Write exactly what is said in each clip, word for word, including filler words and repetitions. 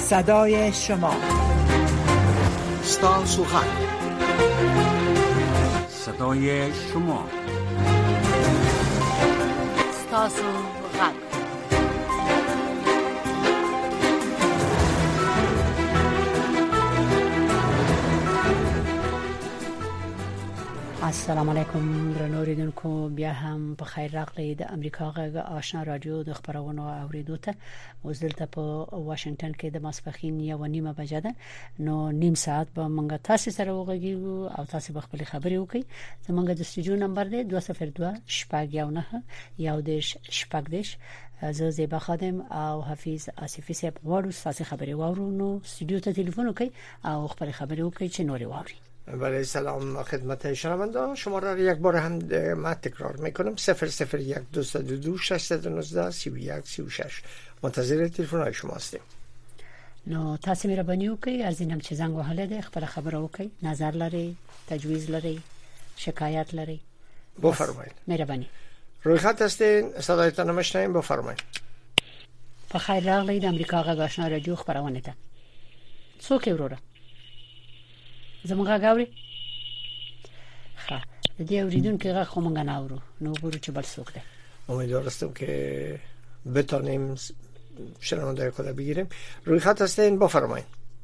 صدای شما. ستاسو غږ، صدای شما. ستاسو غږ. السلام علیکم درنو اوریدونکو، بیا هم په خیر راغلی د امریکا غږ آشنا رادیو د خبرونو اوریدو ته. اوس دلته په واشنگټن کې د ماسپښین یو نیمه بجه ده، نو نیم ساعت به موږ تاسو سره وغږیږو او تاسو به خپل خبرې وکړئ. زموږ د استودیو نمبر دی دوه صفر دوه شپږ یو نه یو دیش شپږ دیش. زه زیبا خادم او حفیظ آصفی صاحب غواړو تاسو خبرې واورو، نو استودیو ته ټلیفون وکړئ او خپل خبرې وکړئ چې نوري واوري. بله، سلام خدمت شنوندگان. شماره را یک بار هم من تکرار میکنم: صفر صفر یک دوست دو دو ششصد و نوزده سی و یک سی و شش. منتظر تلفن های شما هستیم. نو تاسو مهرباني وکړئ، ارزینم چې زنګ وهله ده، خپل خبره وکړئ، نظر لري، تجویز لري، شکایت لري، بفرمایید. مهرباني. روی خط هستین، صدایتان میشنویم، بفرمایید. په خیر راغلی د امریکا غږ آشنا رادیو خبرونه ته. څوک وروره زمونږ غاوري ښه د دې اوریدونکو غږ خو مونږ نه اورو، نو ګورو چې بل څوک ده. امیدوار هستم که بتانیم شنونده خود بگیریم. روی خط هستین، بفرمایید.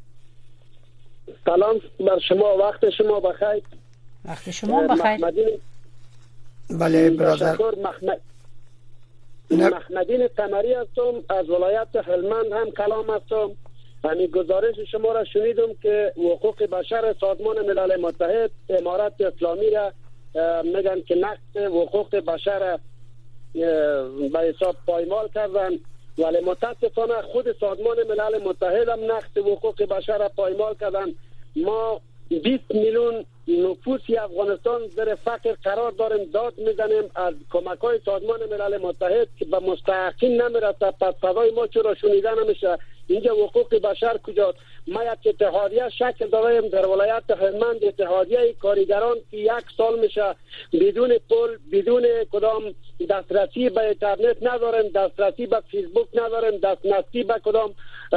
سلام بر شما، وقت شما بخیر. وقت شما بخیر. محمدین بله برادر. محمد محمدین قمری هستم از ولایت هلمند، هم کلام هستم. همین گزارش شما را شنیدم که حقوق بشر سازمان ملل متحد امارات اسلامی را میگن که نقض حقوق بشر به حساب پایمال کردن، ولی متاسفانه خود سازمان ملل متحد هم نقض حقوق بشر را پایمال کردن. ما بیست میلیون نفوسی افغانستان زیر فقر قرار داریم، داد میزنیم از کمک‌های سازمان ملل متحد که به مستحقین نمیرسه، پس صدای ما چرا شنیده نمیشه؟ اینجا حقوق بشر کجاست؟ ما یک اتحادیه شکل داریم در ولایت هلمند، اتحادیه کارگران که یک سال میشه بدون پول، بدون کدام دسترسی به اینترنت نداریم، دسترسی به فیسبوک نداریم، دسترسی به کدام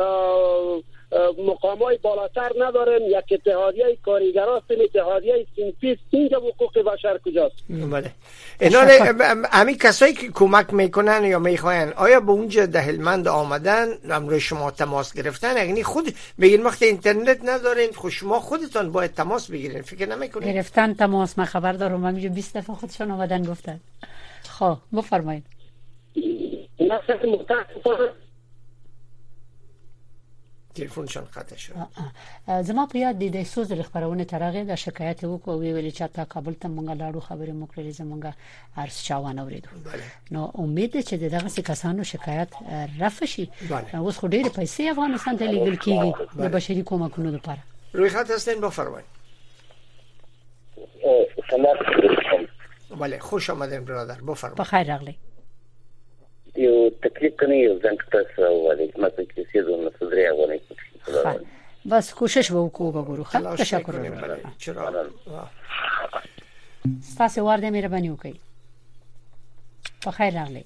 مقامات بالاتر نداریم. یک اتحادیه کارگران است، اتحادیه صنفی. اینجا حقوق بشر کجاست؟ بله، اینا همین کسایی که کمک میکنن یا میخواین، آیا به اونجا ده هلمند آمدن امروز شما تماس گرفتن؟ یعنی خود بگین وقت اینترنت ندارین، خود شما خودتان باید تماس بگیرین، فکر نمیکنین؟ گرفتن تماس، من خبر دارم همینجا بیست دفعه خودشون آمدن گفتن. خب بفرمایید. نه متاسفانه تلفنشان قطع شد. زما په یاد دي د سوز خبرونه ترغه د شکایت وکړو، ویل چې تا کابل ته مونږ لاړو، خبرې مو کړې، زمونږ ارس چاوان اوریدو. نو امید چې دغه څه کسانو شکایت رفع شي. اوس خو ډېر پیسې افغانستان ته لیږل کیږي د بشري کومکونو لپاره. روی خط هستین، بفرمایید. سلام. بله، خوش آمدین برادر، بفرمایید. بخیر راغلی. یو تکلیف کنه یو ځان تاسو ولې ماته کې سیدو نو صدریا ونه کړی. بس کوشش وکړو وګورو. ښه، تشکر. چرا تاسو ورته مهرباني وکړئ. بخیر راغلی.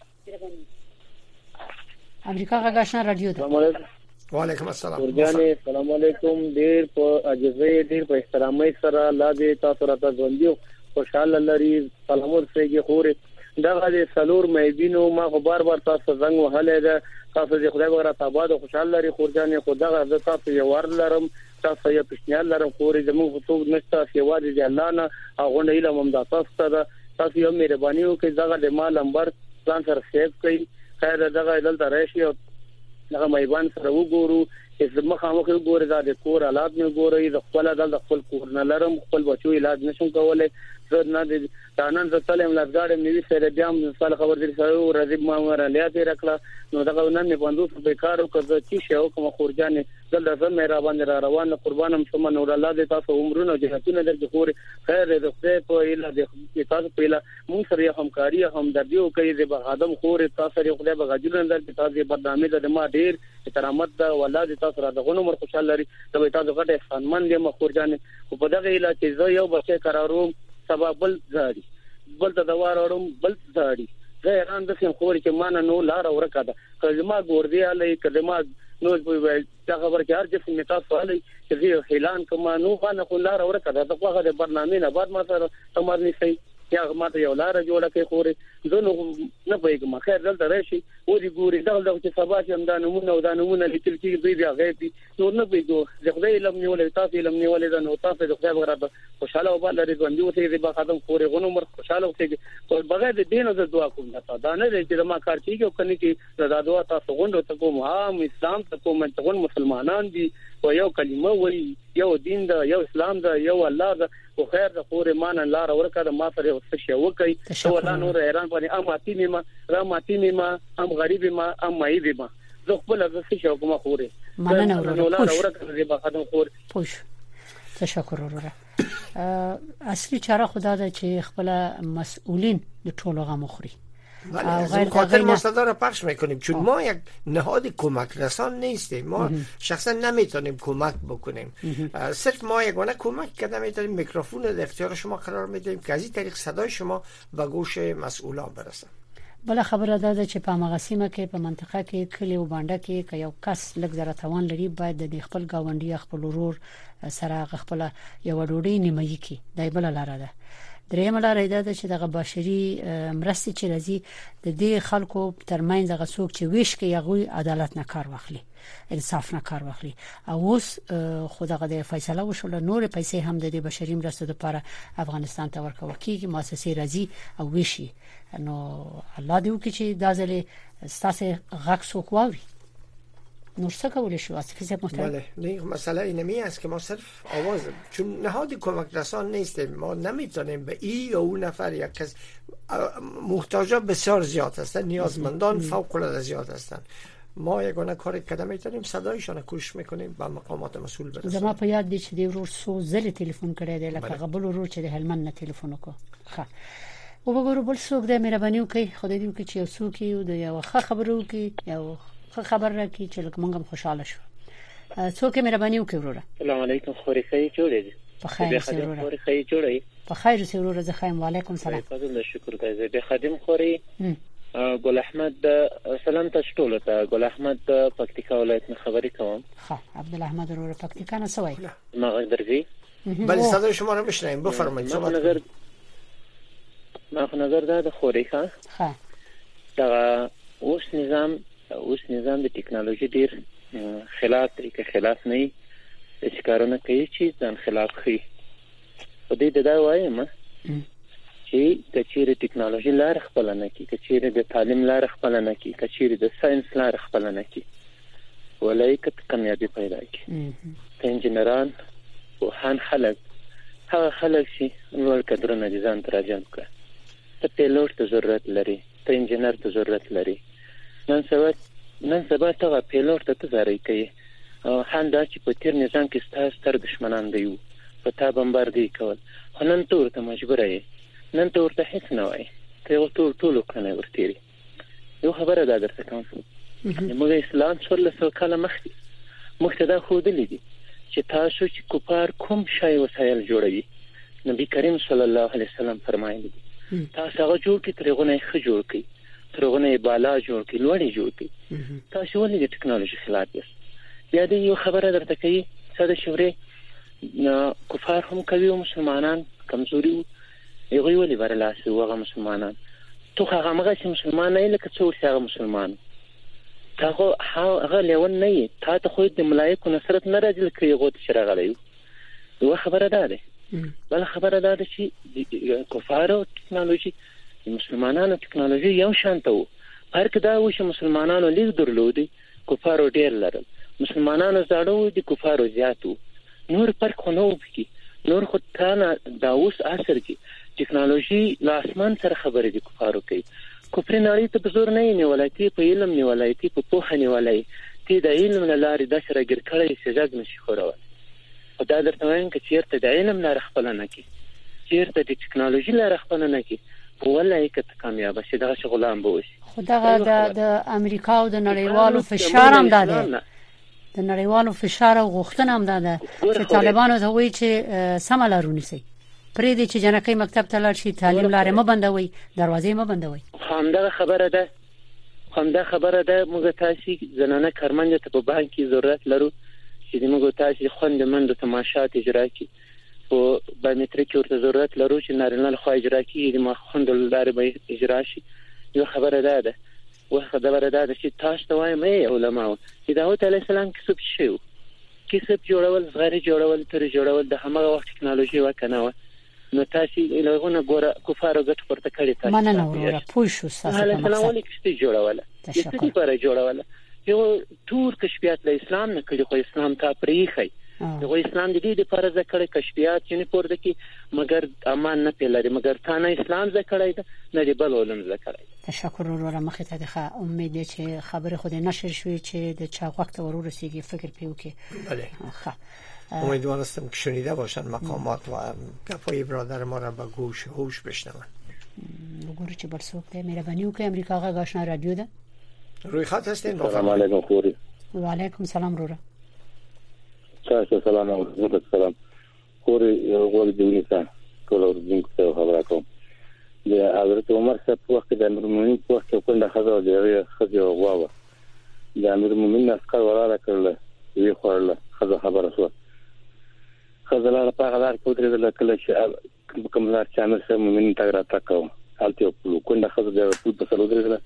امریکا غږ آشنا رادیو ته. وعلیکم السلام. ورجانې سلام علیکم. ډیر په عجزه، ډیر په احترامي سره لاده تاسو راته ژوندیو خوشاله لري. سلام ورسېږي خورې دغه د سلور مېبینو ما خو بار بار تاسو زنګ وهله ده. تاسو دې خدای وګړه تاباد او خوشاله لري. خورجانې خدای د تاسو یو ور لرم، تاسو یې پښنیال لرم. خورې زموږ خطوب نشته، سیوا دې الله نه هغه نه علم هم تاسو ته. تاسو یو مهرباني وکړئ، دغه د مال نمبر ځان سره سیو کړئ. خیر دغه دلته راشي او دغه میبان سره وګورو چې زما خامخ وګورئ دا د کور حالات نه ګورئ. د خپل د خپل کور نه لرم، خپل بچو علاج نشم کولای. زه نه د تانن ز سلام لږګاړم نیوي سره بیا سال خبر دې سره رضی ما ورلیات رکړه. نو دغه نن نه پندوس په کارو کړه چې شاو کوم خورجانې دلته زه مهربان را روان قربانم سم نور الله دې تاسو عمرونه جهتونه درته خور خیر دې خدای په اله دې تاسو په اله مون سره همکاري همدردي او کوي دې بغادم خور تاسو سره خدای بغاجر اندر دې تاسو بدنامي د ما ډیر احترامات دا ولادت تاسو را دغه نمبر خوشاله لري. ته تاسو غټه سنمن دې مخورجانې په دغه اله چې زه یو بچی قراروم سبب بل زاري بل د دوار اورم بل زاري. زه حیران د سیم خوري چې مان نو لار ورکا ده. کله ما ګور دی علي کله ما نو دا خبر کې هر څه میتا سوالي چې زه اعلان کوم نو خانه خو لار ورکړه دا دغه د برنامه نه بعد ما سره تمرني سي یا ما ته یو لار جوړه کې خوري زه نو نه پېږم خیر دلته راشي او دي ګوري دا د چې سبا چې هم دا نمونه او دا نمونه لیکل کې دوی بیا غېبي نو نه پېږو زه خدای علم نیولې تاسو علم نیولې دا نو تاسو د خدای وغیرہ خوشاله او بل لري ژوند یو څه به ختم خوري غنو مر خوشاله اوسې او بغیر د دین او د دعا کوم نه دا نه چې ما کار کیږي او کني کې دا دعا تاسو غونډو ته کوم عام اسلام ته کوم ته مسلمانان دي او یو کلمه وایي یو دین دا یو اسلام دا یو الله دا او خیر د خور ایمان الله ورکړه ما سره څه شی وکي او الله نور ایران باندې ام اتیمه ما رام اتیمه ام غریب ما ام مایب ما زه خپل څه شی کوم خوري مننه ورکړه به ختم خور پوش تشکر وروره اصلي چاره خدا ده چې خپل مسئولین د ټولو غو خوري از اون خاطر ما صدا را پخش میکنیم چون ما یک نهاد کمک رسان نیستیم ما شخصا نمیتونیم کمک بکنیم صرف ما یگانه کمک کردن میتونیم میکروفون در اختیار شما قرار میدیم که از این طریق صدای شما به گوش مسئولان برسه. بل خبره ده چې په مغاسمه کې په منطقه کې کلی او باندې کې یو کس لږ زره توان لري باید د خپل گاونډي خپل ورور سره خپل یو ډوډۍ نیمایي کې دای بل لاره ده. درېمه لاره ده چې دغه بشري مرستې چې راځي د دې خلکو ترمنځ هغه څوک چې ویش کې یغوي عدالت نه کار واخلي انصاف نه کار واخلي او اوس خدای د فیصله وشول نور پیسې هم د دې بشري مرستو لپاره افغانستان ته ورکول کیږي مؤسسې راځي او ویشي نو الله دې وکړي چې دا ځلې ستاسو غږ څوک واوري نور څه کولای شو اساسي محترم بله نه مسئله اینمی است که ما صرف آواز چون نهاد کمک رسان نیستیم ما نمیتونیم به این یا اون نفر یک کس محتاجا بسیار زیاد هستن نیازمندان فوق العاده زیاد هستن ما یگانه کاری که میتونیم صدایشان کوشش میکنیم به مقامات مسئول برسونیم. زما په یاد دي چې د ورور سو زل تلیفون کړی دی لکه قبل ورور چې د هلمند نه تلیفون وکړ ښه او وګورو بل څوک د مهرباني وکړي خدای دې وکړي چې یو څوک یو د یو ښه خبرو کې یو خبر راکړي چې لکه مونږ هم خوشاله شو څوک مهرباني وکړي وروره. السلام علیکم خوري خی جوړې په خیر سره خوري خی جوړې په خیر سره وروره زه خایم وعلیکم سلام فضل شکر کوي به خادم خوري ګل احمد سلام تاسو ټول ته ګل احمد پکتیکا ولایت نه خبري کوم. ها عبد الاحمد وروره پکتیکا نه سوای ما درځي بل صدای شما رو بشنویم بفرمایید صحبت نظر ما خو نظر ده د خوري ښه ها دا اوس نظام اوس نظام د ټکنالوژي ډیر خلاف دی که خلاف نه چې کارونه کوي چې ځان خلاف خي په دې دا وایم چې کچېره ټکنالوژي لار خپل نه کی کچېره د تعلیم لار خپل نه کی کچېره د ساينس لار خپل نه کی ولای کته کامیابی پیدا کی انجنيران او هان خلک هغه خلک چې نور کډرونه دي ځان تراجم کړ ته پیلوټ ته ضرورت لري ته انجنیر ته ضرورت لري نن سبا نن سبا ته پیلوټ ته ځای کوي او هاندا چې په تیر نظام کې ستاسو تر دشمنان دی په تا بمباردي کول نن تور ته مجبور یې نن ته ورته هیڅ نه وای ته ټول ټول کنه ورتيري یو خبره دا درته کوم موږ اسلام څول څو کاله مخکې مخته خو دلی دي چې تاسو چې کوپار کوم شای وسایل جوړوي نبی کریم صلی الله علیه وسلم فرمایلی تاسو هغه جوړ کړئ ترغونه ښه جوړ کړئ ترغونه بالا جوړ کړئ لوړی جوړ کړئ تاسو ولې د ټکنالوژي خلاف یاست بیا دې یو خبره درته کوي ساده شوري کفار هم کوي او مسلمانان کمزوري یو ویلي ورلاسه وغه مسلمانان تو هغه مغه مسلمان نه لکه څو هغه مسلمان تاغه هغه لیون نه تا ته خو د ملائکه نصرت نه راځي لکه یو غوت شرغلی یو خبره ده بل خبره ده چې کفار او ټکنالوژي مسلمانانو ټکنالوژي یو شان ته وو هرکه دا و چې مسلمانانو لیک درلودي کفار ډیر لرل مسلمانانو زړو دي کفار زیاتو نور فرق خو نه وکي نور خو تانه دا اوس اثر کی ټکنالوژي لا اسمان سره خبرې دي کفارو کوي کفر نړۍ ته بزور نه نه ولایتي په علم نه ولایتي په پوهه نه ولایتي د علم لارې د سره ګر کړی سجاد نشي خورول او دا درته وایم چې چیرته د علم لار خپل نه کی چیرته د ټکنالوژي لار خپل نه کی ولای کته کامیاب شي دا غلام به وي خدای د د امریکا او د نړیوالو فشار هم داده د نړیوالو فشار او غوښتنه هم ده چې طالبانو ته وایي چې سملارونی سي پرې دې چې جنکې مکتب ته لاړ شي تعلیم لارې ما بندوي دروازې ما بندوي همدغه خبره ده همدا خبره ده موږ تاسو زنانه کارمند ته په بانک کې ضرورت لرو چې موږ تاسو خوند مند تماشات اجرا کی او بایومټریک ورته ضرورت لرو چې نارینه له خوا اجرا کی د ما خوند لاره به اجرا شي یو خبره ده ده و خبره ده چې تاسو ته وایم ای علماء چې داوود علیه السلام کسب شو کسب جوړول غیر جوړول تر جوړول د همغه وخت ټکنالوژي وکنه نو تاسو لهغه ګوره کفارو ګټ پورته کړی تاسو مننه وروره پوه شو تاسو په مقصد السلام علیکم جوړوله چې په جوړوله یو تور کشفیات د اسلام نه کړي خو اسلام ته پریخي دغه اسلام د دې لپاره ذکر کشفیات چې نه پورته کې مګر امان نه پیلري مګر تا نه اسلام ذکرای ده نه دی بل علم ذکرای تشکر وروره مخه ته ده امید چې خبر خود نشر شوي چې د چا وخت ورور رسیدي فکر پیو کې بله امیدوارم که شنیده باشن مقامات و گپای برادر ما را به گوش هوش بشنون وګورئ چې برسوک ده مهرباني وکړئ امریکا غا آشنا رادیو ده روی خط هستین سلام علیکم خوری و علیکم سلام وروره تاسو سلام علیکم سلام خوری غوړ دیونی ته ټول ورځینکو ته خبره کوم د حضرت عمر صاحب په وخت د امیر المؤمنین په وخت کې کنده خزر دی خزر غواوه د امیر المؤمنین اسکر ولاله کړل وی خورله خزر خبره شو خزر په هغه کې درې کله چې کوم لار چې امیر صاحب مومن ته راټاکاو حالت په کنده خزر د په سلو درې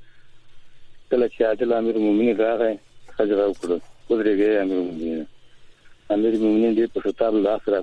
کله چې عادل امیر المؤمنین راغی خزر وکړ ودرېږي امیر المؤمنین امیر المؤمنین دې په خطاب لا سره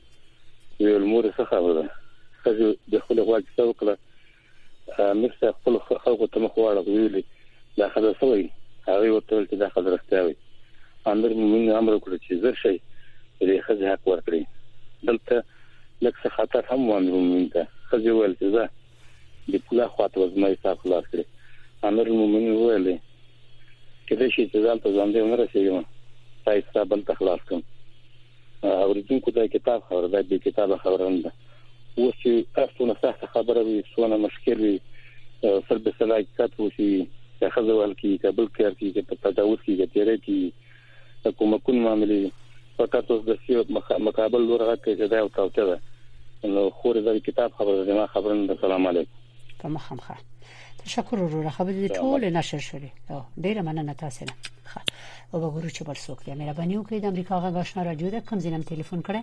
ویل مور څه خبره خزر د خپل غواړي څه وکړه امیر صاحب خپل خلکو ته مخواړه ویلي دا خزر سوی هغه ورته چې دا خزر راستاوي امیر المؤمنین امر وکړ چې زر شي دې خزر حق ورکړي دلته لکه خطر هم امیر المؤمنین ته خزر ویل چې دا د پولا خواته وزمای صاحب خلاص کړي امیر المؤمنین ویل چې د شي چې ځالته ځاندې ونه رسېږم تاسو بل تخلاص کوم اوریدونکو دا کتاب خبره ده د کتاب خبره نه و چې تاسو نه صح خبره وي څونه مشکل وي سر به سلاکات وشي چې خزوال کې کابل کې کې په تداوت کې تیرې کې حکومتون معاملې فقط اوس د سیو مقابل ورغه کې دا او تاسو ده نو خور دا کتاب خبره ده ما خبره نه سلام علیکم تمام خه تشکر وروره خبرې ټول نشر شوې او ډیره مننه تاسو نه او وګورئ چې بل څوک دی مهرباني وکړئ د امریکا غا آشنا رادیو ده کوم ځینم ټلیفون کړئ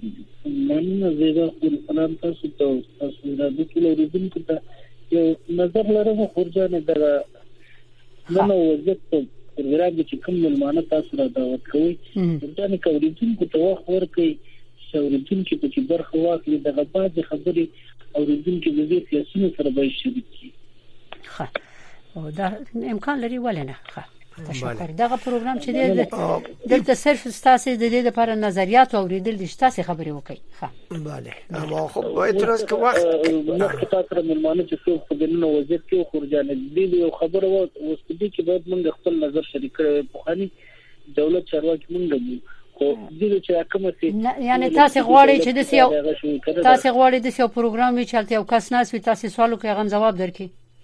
مننه زیاده سلام تاسو ته تاسو د ټول اوریدونکو ته یو نظر لرم خورجانه دغه نن وضعیت په پروګرام کې کوم ملمانه تاسو را دعوت کوي دا نه کوریدونکو ته وخت ورکړي چې اوریدونکو ته چې برخه واخلي دغه باندې خبرې اوریدونکو د دې سیاسي سره به شریک شي ښه او دا امکان لري ولنه ښه تشکر دغه پروګرام چې د دلته صرف تاسو د دې لپاره نظریات اوریدل دي تاسو خبرې وکړي ښه bale اما خو په اعتراض کې وخت نو تاسو ملمانه چې څو په دنه وضعیت کې خورجانه دي یو خبره و وسپدي کې باید موږ خپل نظر شریک کړو په خاني دولت چارواکي موږ دي خو دې چې کومه سي یعنی تاسو غواړئ چې د سیو تاسو غواړئ د سیو پروګرام چې چلته یو کس ناس وي تاسو سوالو کې غن جواب درکړي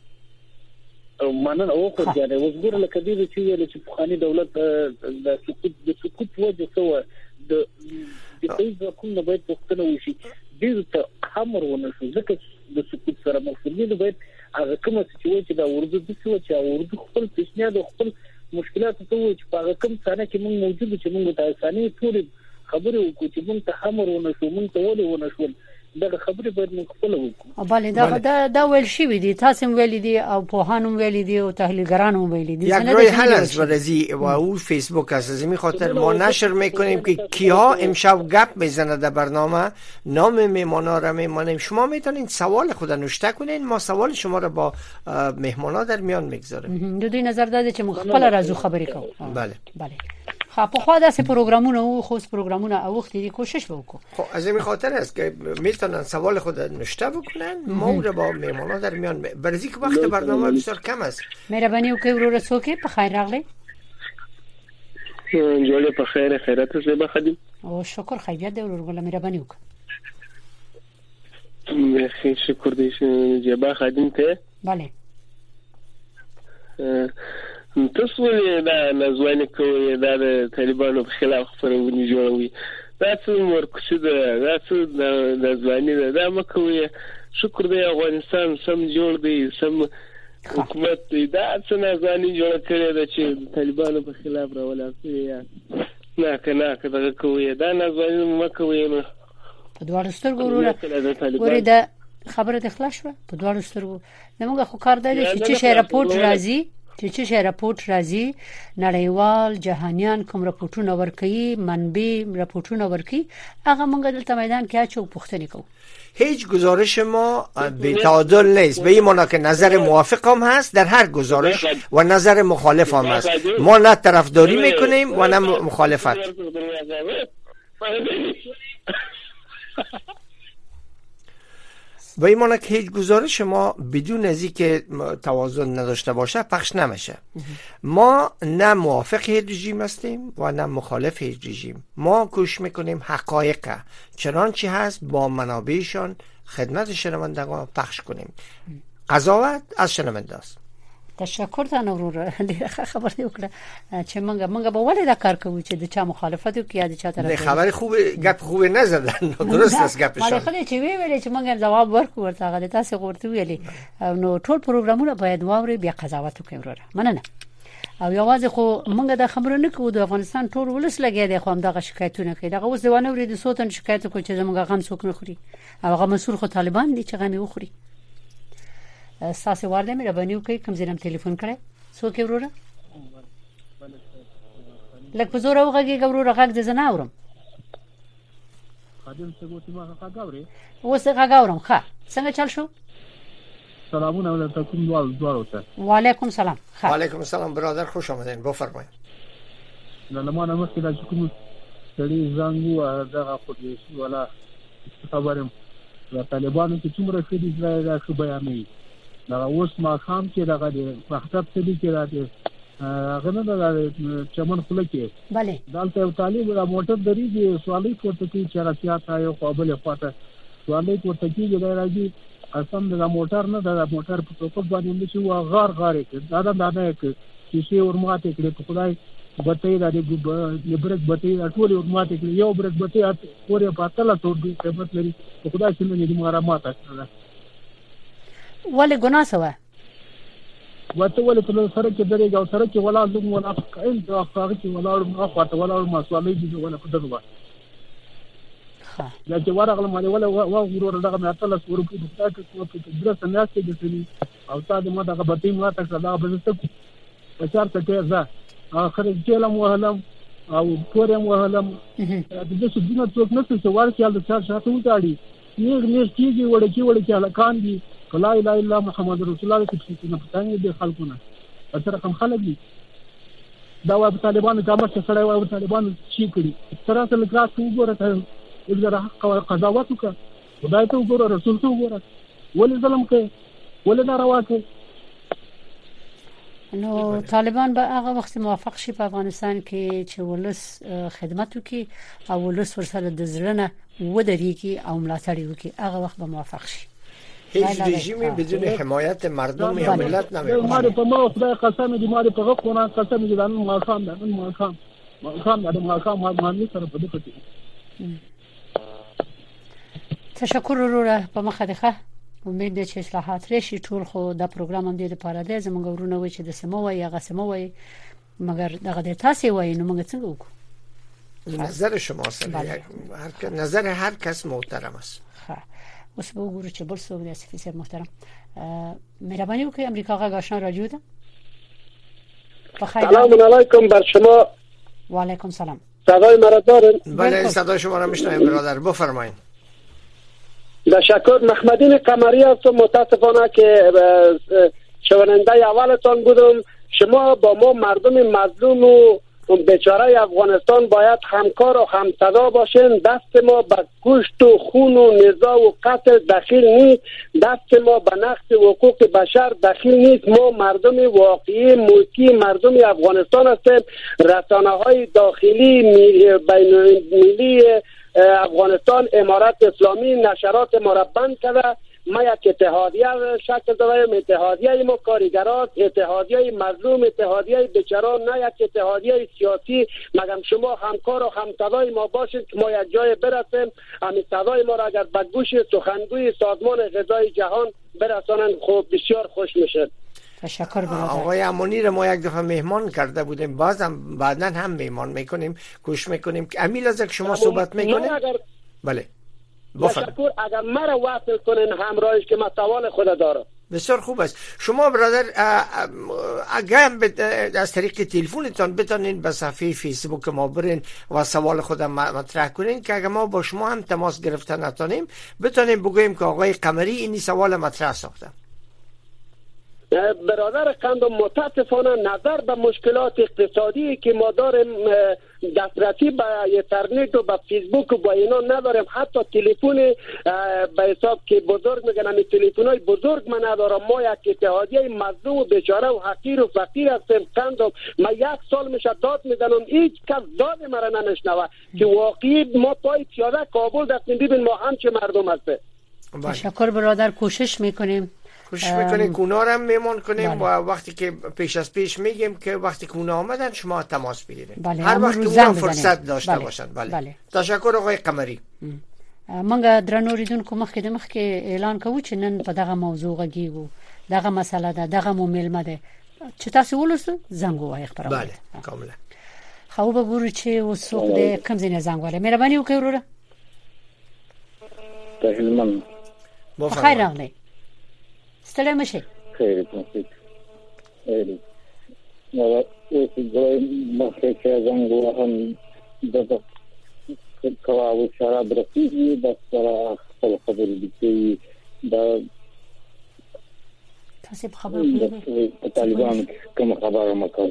او مننه او خو ځاره وګوره لکه دې چې ویل چې بخاني دولت د سقوط د سقوط وجه سو د د پیسو کوم نه باید پښتنه وشي دې ته خمر ونه شو ځکه د سقوط سره مخکې نه باید هغه کوم چې دا ورده د څه چې ورده خپل پیشنهاد خپل مشکلات ته وایي چې هغه کوم څنګه چې موږ موجود چې موږ د ثاني ټول خبرې وکړو چې موږ ته خمر ونه شو موږ ته ولې ونه شو دا خبرې باید موږ خپل وکړو او bale دا دا دا ویل شي دي تاسو ویل دي او په هانم ویل دي او تحلیلگران هم ویل دي یک روی حل است ورزی و او فیسبوک است از این خاطر ما نشر میکنیم که کیها امشب گپ میزنه در برنامه نام مهمانا را میمانیم شما میتونید سوال خود نوشته کنین ما سوال شما را با مهمانا در میان میگذاریم دو دوی نظر داده چې مخبل رازو خبرې کوو بله بله خب په خوا داسې پروګرامونه او خاص پروګرامونه اوختي دي کوشش وکړو خب از این خاطر است که میتونن سوال خود نوشته بکنن ما رو با مهمانا در میان ب... برزی که وقت برنامه بسیار کم است مهرباني وکړئ ورور څوک په خیر راغلی جوړه په خیر خیرات زه به خدي او شکر خیریت دی ورور ګل مهرباني وکړه مخې شکر دې چې به خدمت ته bale تاسو ولې دا نزوانه کوي دا د طالبانو په خلاف خبرونه جوړوي دا څه مرکزي ده دا څه د ځواني ده دا مکوي شکر دی افغانستان سم جوړ دی سم حکومت دا څه نازانی جوړ کړی دا چې طالبانو په خلاف راولاسي یا نه کنه کدا کوی دا نازانی مکوي نو په دوه سترګو وروره ورې دا خبره د خلاص شو په دوه سترګو زموږ خو کار دی چې چې راپورټ راځي چې چې راپورټ راځي نړیوال جهانيان کوم راپورټونه ورکړي منبع راپورټونه ورکړي هغه موږ دلته میدان کې اچو پوښتنه کوو. هیچ گزارش ما بی‌تعادل نیست، به این معنا که نظر موافق هم هست در هر گزارش و نظر مخالف هم هست. ما نه طرفداری میکنیم و نه مخالفت. به این معنی که هیچ گزارش ما بدون از اینکه توازن نداشته باشه پخش نمیشه. ما نه موافق هیچ رژیم هستیم و نه مخالف هیچ رژیم. ما کوشش میکنیم حقایق چنانچه هست با منابعشان خدمت شنوندگان پخش کنیم. قضاوت از شنونده است. تشکر تان ورور ډیره خبر دی وکړه چې منګه منګه به ولې دا کار کوي چې د چا مخالفت وکړي یا د چا طرف. د خبر خوب غپ خوب نه زدن درست است غپشان. ما خو چې وی ویلې چې منګه جواب ورکړو ورته غلط تاسو ورته ویلې نو ټول پروګرامونه باید واوري بیا قضاوت وکړي ورور مننه. او یوازې خو منګه دا خبره نه کوو د افغانستان ټول ولس لګیا دی خو هم دا شکایتونه کوي دا اوس دیوانه ورې د صوتن شکایت کوي چې زموږ غم څوک نه خوري او هغه مسؤل خو طالبان دي چې غم وخوري. ساسه ورده مې ربانیو کوي کوم ځینم ټلیفون کړي څوک وروره لکه په زور اوغه کې وروره غږ د زنه اورم خادم څه ګوتې ما ښه غاوري اوس ښه غاورم ښه څنګه چل شو سلامونه علیکم دوال دوال ته وعلیکم سلام ښه وعلیکم السلام برادر خوش آمدین بفرمایید. لمانه مخکې د کوم سړي زنګو دغه خو دې ولا خبرم د طالبانو چې څومره کې دي دا څه بیانوي دا اوس ما خام چې دغه د مختب څه دي چې راځي هغه نه د چمن خله کې bale دالته طالب د موټر درې سوالي کوته کې چې راځي تا یو قابل خواته سوالي کوته کې دا راځي قسم د موټر نه د موټر په توپ باندې چې وا غار غار کې دا دا نه کې چې شی ورماته کړي خدای بته دا د برک بته ټول ورماته کړي یو برک بته پورې پاتله ټول دې قیمت لري خدای چې نه دې مارا ماته کړه ولې ګناه سوا وته ولې په سره کې درېږي او سره کې ولا لوم ولا قائل دا هغه چې ولا ما خواته ولا ما سوالې دي ولا په دغه ها یا چې ورغله مالي ولا وا ورور دغه مې اتل سور په دغه کې په درس نه کې دي او تا دې ما دغه بته ما ته دا به څه په چار ته کې ځه اخر کې لم وهلم او پورم وهلم د دې څه دینه څوک نه څه ور کې د چار شاته وټاړي نیغ نیغ کېږي وړ کې وړ کې الکان دي لا اله الا الله محمد رسول الله چې څنګه پټانګي دي خلکونه اثر کوم خلک دي دا و طالبانو کومه څه سره و طالبانو شي کړی سره سره کلاس وګوره ته دغه حق او قضاوت وکړه خدای ته وګوره رسول ته وګوره ولې ظلم کوي ولې ناروا کوي. نو طالبان به هغه وخت موافق شي په افغانستان کې چې ولس خدمت وکړي او ولس ورسره د زړه ودرېږي او ملاتړ وکړي هغه وخت به موافق شي. هیچ رژیمی بدون حمایت مردم یا ملت نمی‌کنه. ما په ما خدای قسم دې ما په غو قرآن قسم دې دانو ما خام دانو ما خام ما خام دانو ما خام ما مانی سره په دې کې. تشکر وروره په مخه ده امید ده چې اصلاحات راشي ټول خو دا پروګرام هم دې لپاره ده زموږ ورونه وي چې د سمو وي یا غسمو وي مګر دغه د تاسو وي نو موږ څنګه وکړو نظر شما سره هر نظر هر کس محترم است. ها اوس به وګورو چې بل څوک د افیسر محترم مهرباني وکړئ امریکا غا آشنا رادیو ده. سلام علیکم بر شما. و علیکم سلام. صدای مرا دارین؟ بله صدای شما را میشنویم برادر بفرمایید. تشکر. محمدین قمری هستم. متاسفانه که شنونده اولتان بودم. شما با ما مردم مظلوم و بیچاره افغانستان باید همکار و همصدا باشین. دست ما به کشت و خون و نزاع و قتل دخیل نیست. دست ما به نقض حقوق بشر دخیل نیست. ما مردم واقعی ملکی مردم افغانستان هستیم. رسانه های داخلی بین المللی افغانستان امارت اسلامی نشرات ما را بند کرده. ما یک اتحادیه شکل دادیم، اتحادیه ما کارگران، اتحادیه مظلوم، اتحادیه بیچاران، نه یک اتحادیه سیاسی. مگم شما همکار و همصدای ما باشید که ما یک جای برسیم. همین صدای ما را اگر به گوش سخنگوی سازمان غذای جهان برسانند خوب بسیار خوش میشه. تشکر برادر. آقای امانی رو ما یک دفعه مهمان کرده بودیم، بازم بعداً هم مهمان میکنیم، کوشش میکنیم که امیل از شما صحبت میکنیم. بله تشکر. اگر مرا وصل کنین همراهش که من سوال خود دارم. بسیار خوب است. شما برادر اگر از طریق تلفنتان بتونین به صفحه فیسبوک ما برین و سوال خودم مطرح کنین که اگر ما با شما هم تماس گرفته نتونیم بتونیم بگوییم که آقای قمری اینی سوال مطرح ساخته. برادر قندم متاسفانه نظر به مشکلات اقتصادی که ما داریم دسترسی به اینترنت و به فیسبوک و با اینا نداریم. حتی تلفن به حساب که بزرگ میگن همین تلفن‌های بزرگ من ندارم. ما یک اتحادیه مظلوم و بیچاره و حقیر و فقیر هستیم قندم. من یک سال میشه داد میزنم هیچ کس داد مرا نمیشنوه که واقعی ما پای پیاده کابل دستیم ببین ما همچه مردم هستیم. تشکر برادر، کوشش میکنیم کوشش میکنیم که اونا رو هم میمان کنیم بله. و وقتی که پیش از پیش میگیم که وقتی که اونا آمدن شما تماس بگیرید بله. هر وقت که اونا فرصت داشته بله. باشن بله. بله. تشکر آقای قمری. منګه درنوریدونکو مخکې د مخکې اعلان کوو چې نن په دغه موضوع غږیږو، دغه مسله ده، دغه مو ملمه ده چې تاسو ولوسو زنګ وایي خبره بله کاملا. خو به ګورو چې وسوق د کم ځای زنګ وله مهرباني وکړئ وروره. تهلمن خیر راغلی. ستړی مشه. خیر پاتې. خیر. نو اوس دوی مخکې چې زنګ وهم د کوا و شراب رسیدي د سره خپل خبرې دي دا تاسو خبر پیږئ طالبان کوم خبره مکو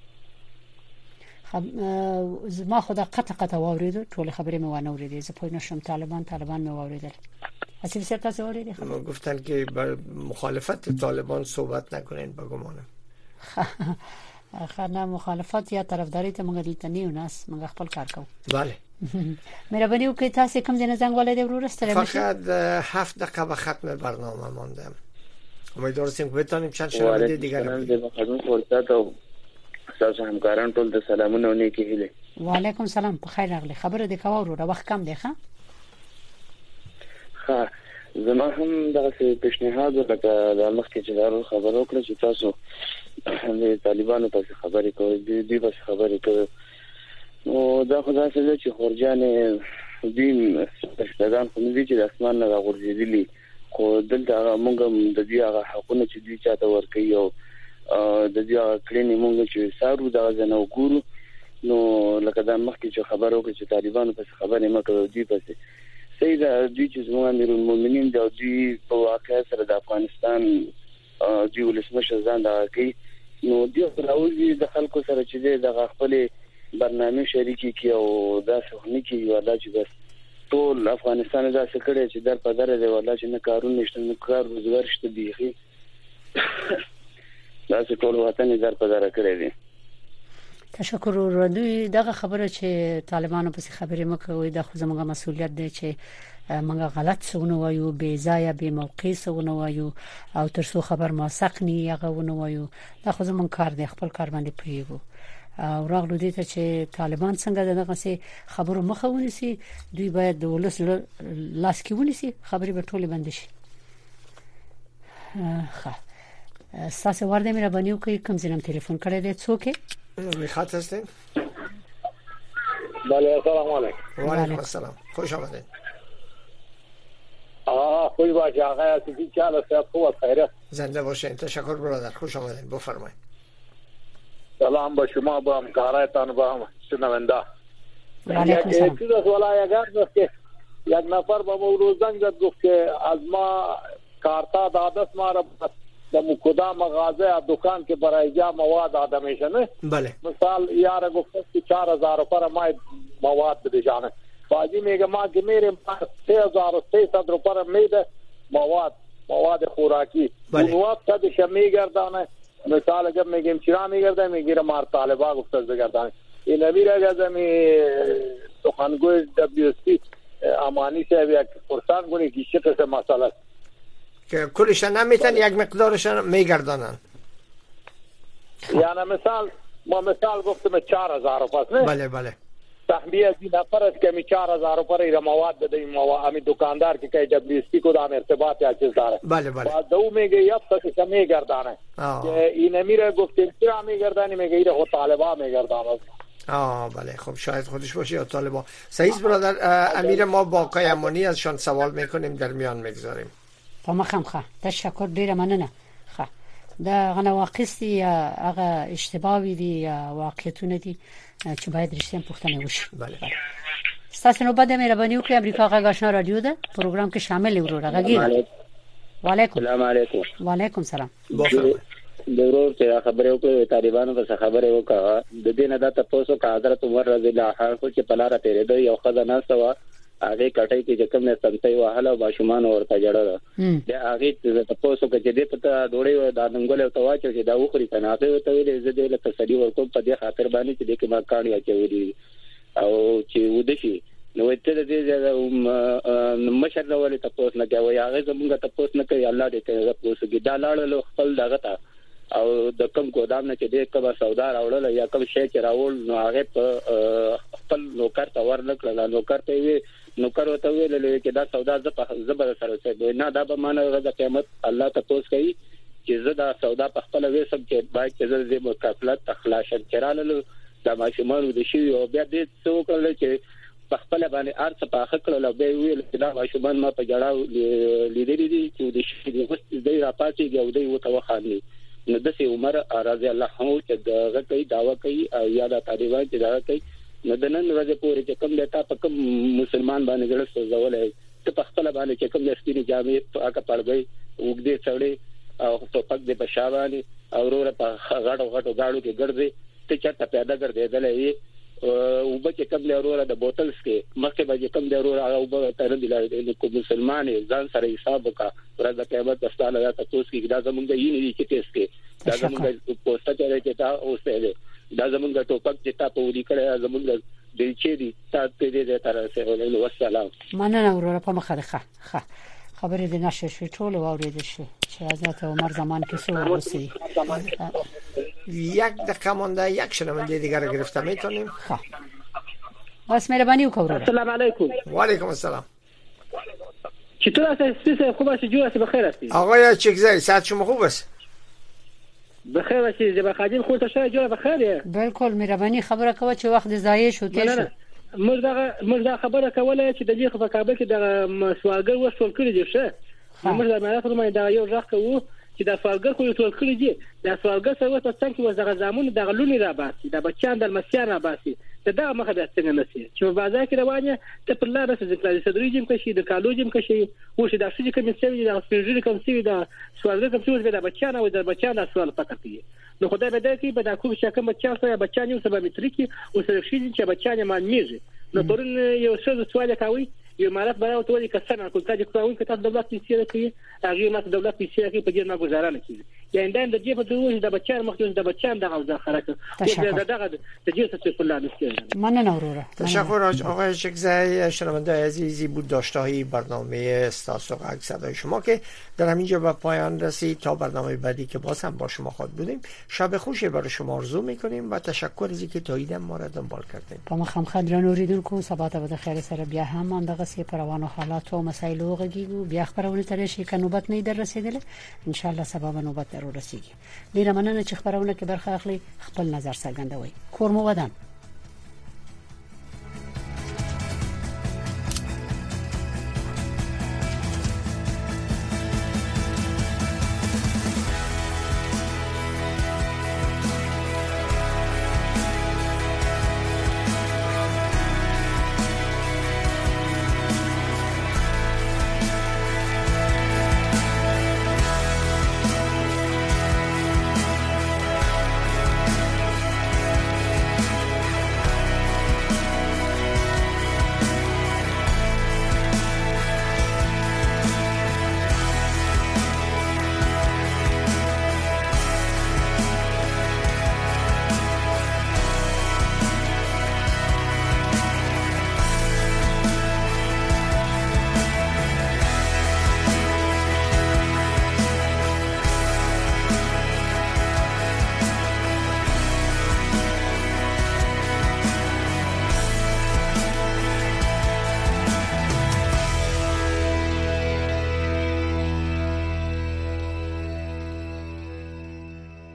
خب ما خدا قطع قطع واوریدو ټول خبرې مې وانه اوریدې زه پوه نشم طالبان طالبان مې واوریدل. اصل څه تاسو اوریدې؟ خب گفتن که بر مخالفت طالبان صحبت نکنین به ګمانم. خانه مخالفت یا طرفداري ته موږ دلته نه یو ناس موږ خپل کار کوو. بله. مهرباني وکړئ تاسو کوم ځای نه زنګ ولې د ورور ستړي مشه؟ فقط هفت دقیقه به ختم برنامه مونده. امیدوارم که بتونیم چند شنونده دیگر بگیریم. خدمت فرصت او تاسو همکاران ټول د سلامونه نیکی هیله. وعلیکم سلام په خیر راغلی. خبره د کاوه وروره وخت کم دی ښه؟ ښه زما هم دغه پیشنهاد لکه د مخکې چې دارو خبرو کړل چې تاسو د طالبانو په خبرې کوي د دې په خبرې کوي نو دا خدای سره چې خورجان دین استادان خو دې چې د اسمان نه غورځېدلی خو دلته موږ د دې هغه حقونه چې دې چاته ورکړي او د دې هغه کړنې موږ چې سارو دا ځنه وګورو نو لکه دا مخکې چې خبرو کوي چې طالبانو په خبرې مکه دې پسې سید دوی چې زموږ امیر المؤمنین د دوی په واقع سره د افغانستان دوی ولسمشر ځان دا کوي نو دوی راوځي د خلکو سره چې د خپل برنامه شریکي کی او دا څنګه کی ولا چې بس ټول افغانستان دا څه کړي چې در په دره دی ولا چې نه کارونه نشته نه کار روزګار شته دیږي دا څه ټول وطن در په دره کړی دی. تشکر ورته دغه خبره چې طالبانو په خبرې مکوې د خو زموږه مسولیت دی چې موږ غلط څونه وایو بې ځای به موقع څونه وایو او ترڅو خبر ما سقنی هغه ونه وایو دا خو زموږ کار دی خپل کار باندې پریږو او راغلو دي ته چې طالبان څنګه دغه سي خبرو مخه ونیسي دوی باید د ولس لاس کې ونیسي خبرې به ټوله بند شي. ښه تاسو ورته مې رابنیو کوي کوم ځینم ټلیفون کړی دی څوک میخواد هستین؟ بله سلام علیکم. و علیکم السلام. خوش آمدید. آه خوش باشی آقای سیدی چاله صاحب خوب خیره. زنده باشین. تشکر برادر. خوش آمدید. بفرمایید. سلام با شما با همکارایتان با هم شنونده. علیکم السلام. یک چیز از ولایت است که یک نفر با موضوع زنگ زد گفت که از ما کارتا دادست ما را د کدام مغازه دکان که برای جا مواد داده میشه نه بله مثال یار گفت که چهار هزار روپیه ما مواد بده باجی میگه ما که میریم سه هزار و سیصد روپیه میده مواد مواد خوراکی اون وقت کدش میگردانه مثال اگر میگیم چرا میگرده میگیره مار طالبا گفت از بگردانه این نبیر اگر می سخنگوی دبلیو سی امانی صاحب یک پرسان کنی که چه قسم مسئله است که کلش نمیتن یک مقدارش میگردانن یعنی مثال ما مثال گفتم چهار هزار روپیه نه بله بله تحمیه از نفر است که می چهار هزار روپیه را مواد بده مواد امی دکاندار که که دبلیو اس پی کو دام ارتباط یا چیز داره بله بله بعد دو میگه یا پس که میگردانه که این میره گفتیم چرا میگردانی میگه ایره خود طالبان میگردانه. آه بله خب شاید خودش باشه یا طالبان. سعید برادر امیر ما با قیمانی ازشان سوال میکنیم در میان میگذاریم. فمخم خا تشکر ډیره مننه. خا دا غنه واقعي یا هغه اشتباهي دي یا واقعیتونه دي چې باید رښتیا پوښتنه وشي. بله ستاسو نو بده مهرباني وکړئ امریکا غږ آشنا رادیو ده پروګرام کې شامل ورو راغلی. وعلیکم السلام علیکم. وعلیکم السلام. ضرور چې خبرې وکړو طالبانو په خبرې وکړه د دې نه د تاسو کا حضرت عمر رضی الله عنه چې پلاره تیرې دی یو خزانه سوا هغه کټای کې کوم نه سنتي وهله او باشمان ورته جوړه د هغه ته تاسو کې دې پته ډوړې د انګول او تواچو چې دا وخري کنه ته ته دې زده له تسلی ورکوم په دې خاطر باندې چې دې کې ما کاڼي اچولې او چې ودشي نو ته دې مشر نو ولې تاسو نه کوي هغه زمونږ تاسو نه کوي الله دې ته تاسو کې دا لاړ خپل دغه تا او د کم ګودام نه چې دې کبا سودا راوړل یا کوم شی چې راول نو هغه په خپل نوکر ته ورنکړل نوکر ته وی نوکر وته ویل چې دا سودا زبر سره څه نه دا به مانه د قیامت الله تاسو کوي چې زدا سودا په خپل وسم چې باید چې زې مکافلت اخلاص چرالو د ماشومان د شی او بیا دې څو کړل چې په خپل باندې ارڅ په خکل له به ویل چې دا ماشومان ما په جړاو لیدلې دي چې د شی د را پاتې دی او دوی وته وخاندي نو د سي عمر رضی الله عنه چې دا کوي داوا کوي او یا د طالبان چې دا کوي نو د نن ورځې پورې چې کوم لتا په کوم مسلمان باندې ګړس زولای ته په خپل باندې چې کوم لسپینی جامې هغه پړګي وګدې څړې او په پک دې په شاوانی او ورو په غاړو غاټو غاړو کې ګرځي ته چاته پیدا کړ دې دلې او به چې کوم له ورو د بوتلز کې مخکې به کوم د ورو هغه وب تر دې لاره کوم مسلمان ځان سره حساب وکا ورځ قیامت استاله دا تاسو کې دا زمونږ یې نه دي چې تاسو کې دا زمونږ پوسټه چره چې تا اوسه دا زمونږ ټوپک چې تا په ودی کړه زمونږ د چي دي تاسو دې دې تر سره ولې والسلام مننه ورور په مخه ښه ښه خبرې د نشه شې ټول واورېدل شي چې حضرت عمر زمان کې سو ورسي یک دقیقه مونده یک شنونده دیگر رو گرفته میتونیم. خب بس مهربانی وکړه. السلام علیکم. و علیکم السلام. چطور هستی؟ خوب هستی؟ جو هستی؟ بخیر هستی؟ آقای چکزی صحت شما خوب است؟ بخیر هستی؟ جناب خادم خودت شای جو بخیره؟ بالکل مهربانی خبره کوه چې وخت ضایع شو تیر شو. موږ دا موږ دا خبره کوله چې د دې په کابل کې د سوالګر وسول کړی دی شه. موږ دا مې راځم دا یو ځخ کوو چې دا سوالګر خو ټول کړی دي دا سوالګر څنګه په څنګه وزغه زامن د غلونی را باسي دا بچان د مسیان را باسي دا مخه د څنګه نسی چې په بازار کې روانه ته پر لار سره ځکه صدري جیم کشي د کالوجیم کشي او چې دا شې کوم څه دا سپیژری کوم څه دا سوالګر کوم څه دا بچان او د بچان سوال پته کوي نو خدای به دا کې به دا کوم چې کوم بچان سره بچان یو سبب مترکی او سره شي چې بچان مان میږي نو پرون یو څه سوال کوي یو مالک برای تو دي کسان کوم چې کوم چې تاسو دولت پیسې کوي هغه ماته دولت پیسې کوي په دې نه گزاره نه کوي یعنی د دې په دوه د بچان مخکې د بچان دغه ځخره کوي دا دغه د دې څه څه فلان است مننه وروره تشکر آقای چکزی شنونده عزیزی بود داشته‌های برنامه استاسو غږ صدای شما که در همینجا به پایان رسید تا برنامه بعدی که باز هم با شما خواهد بودیم شب خوشی برای شما آرزو می‌کنیم و تشکر از اینکه تا اینجا ما را دنبال کردید په مخم خدران اوریدونکو سبا ته به خیر سره بیا هم دغه سی پروانو حالات او مسایل وغږیږو بیا خبرونه ترې شي که نوبت نه در رسیدله ان شاء الله سبا به نوبت ضرور رسیږي ډیره مننه چې خبرونه کې برخه اخلي خپل نظر څرګندوي کور مو ودان